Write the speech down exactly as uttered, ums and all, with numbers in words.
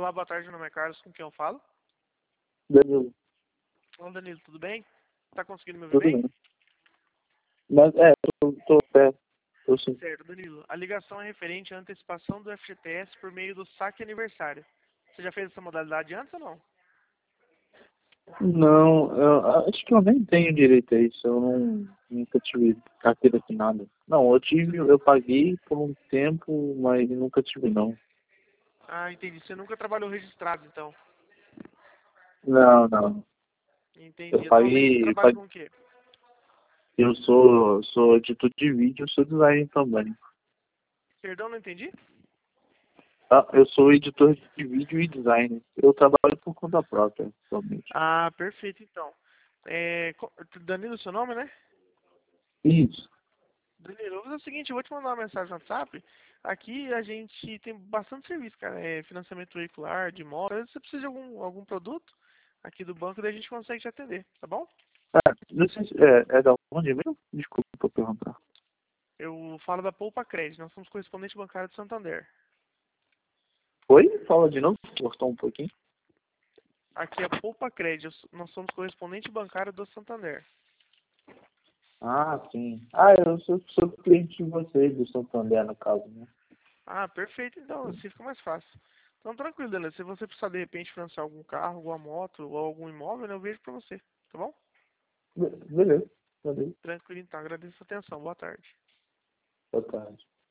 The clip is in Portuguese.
Olá, boa tarde, meu nome é Carlos, com quem eu falo? Danilo, Olá, Danilo, tudo bem? Tá conseguindo me ouvir tudo bem? bem. Mas é, tô, tô, é, tô sim. Certo, Danilo. A ligação é referente à antecipação do F G T S por meio do saque aniversário. Você já fez essa modalidade antes ou não? Não, eu, acho que eu nem tenho direito a isso. Eu não, nunca tive carteira assinada. Não, eu tive, eu paguei por um tempo, mas nunca tive não. Ah, entendi. Você nunca trabalhou registrado, então. Não, não. Eu Entendi. Atualmente você paguei, eu, trabalha paguei, com o quê? eu sou, sou editor de vídeo, eu sou designer também. Perdão, não entendi? Ah, eu sou editor de vídeo e designer. Eu trabalho por conta própria, atualmente. Ah, perfeito, então. É, co- Danilo, seu nome, né? Isso. Danilo, eu vou fazer o seguinte, eu vou te mandar uma mensagem no WhatsApp. Aqui a gente tem bastante serviço, cara. É financiamento veicular, de moto. Às vezes você precisa de algum, algum produto aqui do banco, daí a gente consegue te atender, tá bom? Ah, não sei se- é, é da onde mesmo? Desculpa perguntar. Eu falo da Poupa Crédito, nós somos correspondente bancário de Santander. Oi? Fala de novo, cortou um pouquinho. Aqui é Poupa Crédito, nós somos correspondente bancário do Santander. Ah, sim. Ah, eu sou, sou cliente de vocês, do Santander, no caso, né? Ah, perfeito, então, assim fica mais fácil. Então, tranquilo, Danilo, se você precisar de repente financiar algum carro, alguma moto ou algum imóvel, né, eu vejo pra você, tá bom? Be- Beleza, beleza. Tranquilo, então, agradeço a atenção, boa tarde. Boa tarde.